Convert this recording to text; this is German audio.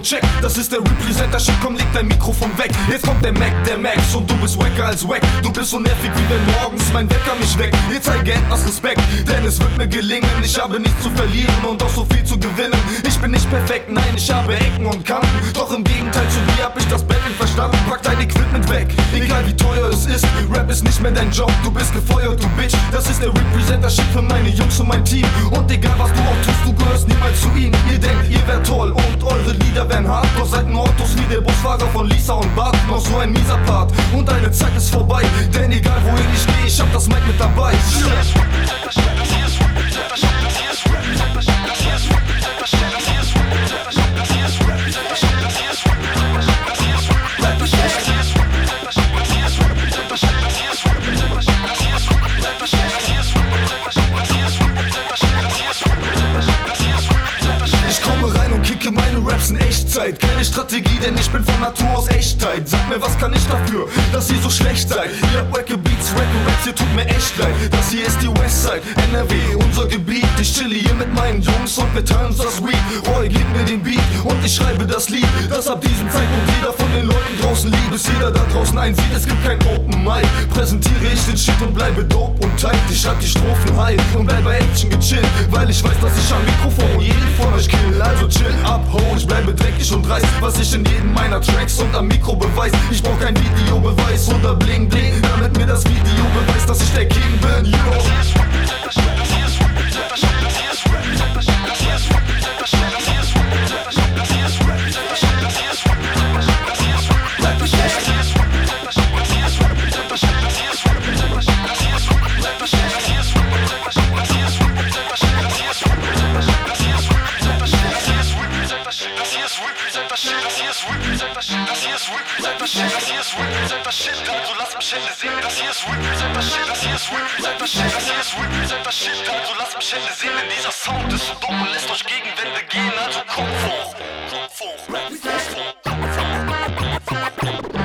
check, das ist der Representer-Shit, komm leg dein Mikrofon weg. Jetzt kommt der Max und du bist wacker als wack. Du bist so nervig wie wenn morgens mein Wecker mich weckt. Ihr zeige etwas Respekt, denn es wird mir gelingen. Ich habe nichts zu verlieren und auch so viel zu gewinnen. Ich bin nicht perfekt, nein, ich habe Ecken und Kanten. Doch im Gegenteil zu dir hab ich das Betteln verstanden. Pack dein Equipment weg, egal wie teuer es ist. Rap ist nicht mehr dein Job, du bist gefeuert, du Bitch. Das ist der Representer-Shit für meine Jungs und mein Team. Und egal was du auch tust, du gehörst niemals zu ihnen. Ihr denkt, ihr wärt toll und eure Lieder wären hart. Doch seid nur Autos wie der Busfahrer von Lisa und Bart. Noch so ein mieser Part und deine Zeit ist vorbei. Denn egal wohin ich gehe, ich hab das Mic mit dabei. In Echtzeit, keine Strategie, denn ich bin von Natur aus Echtheit. Sag mir, was kann ich dafür, dass ihr so schlecht seid? Ihr habt wacke Beats, wacke Raps, ihr tut mir echt leid. Das hier ist die Westside, NRW, unser Gebiet. Ich chill hier mit meinen Jungs und wir teilen uns das Weed. Roy, gib mir den Beat und ich schreibe das Lied, das ab diesem Zeitpunkt jeder von den Leuten draußen liebt. Bis jeder da draußen einsieht, es gibt kein Open Mic. Präsentiere ich den Shit und bleibe dope und tight. Ich schreib die Strophen high und bleib bei Action gechillt, weil ich weiß, dass ich am Mikrofon jeden von euch kill. Also chill ab, ho, ich bleibe dreckig und dreist, was ich in jedem meiner Tracks und am Mikro beweis. Ich brauch kein Videobeweis oder Bling Bling, damit mir das Video beweist, dass ich der King bin, yo. Dieser Sound ist so dumm und lässt euch gegen Wände gehen, also kommt vor.